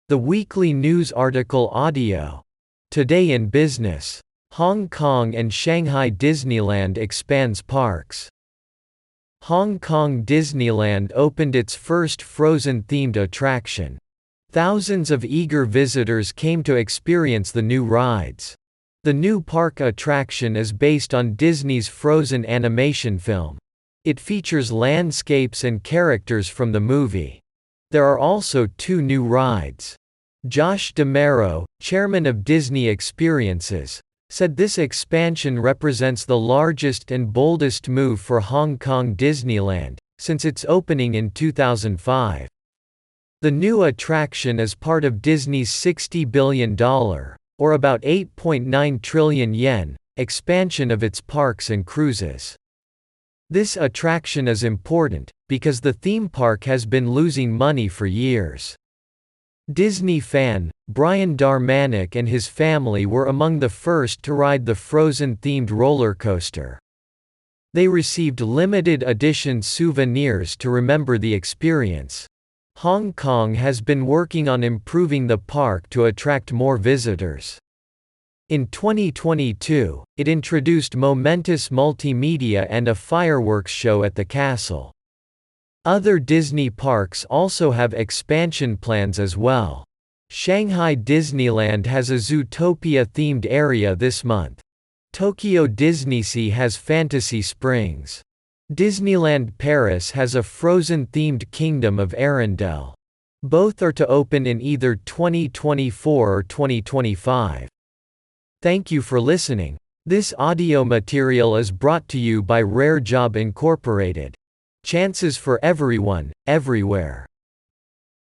The weekly news article audio. Today in business. Hong Kong and Shanghai Disneyland expands parks. Hong Kong Disneyland opened its first Frozen-themed attraction. Thousands of eager visitors came to experience the new rides. The new park attraction is based on Disney's Frozen animation film. It features landscapes and characters from the movie. There are also 2 new rides. Josh D'Amaro, chairman of Disney Experiences, said this expansion represents the largest and boldest move for Hong Kong Disneyland since its opening in 2005. The new attraction is part of Disney's $60 billion, or about 8.9 trillion yen, expansion of its parks and cruises. This attraction is important, because the theme park has been losing money for years. Disney fan, Brian Darmanik and his family were among the first to ride the Frozen-themed roller coaster. They received limited edition souvenirs to remember the experience. Hong Kong has been working on improving the park to attract more visitors. In 2022, it introduced momentous multimedia and a fireworks show at the castle. Other Disney parks also have expansion plans as well. Shanghai Disneyland has a Zootopia-themed area this month. Tokyo DisneySea has Fantasy Springs. Disneyland Paris has a Frozen-themed Kingdom of Arendelle. Both are to open in either 2024 or 2025. Thank you for listening. This audio material is brought to you by Rare Job Incorporated. Chances for everyone, everywhere.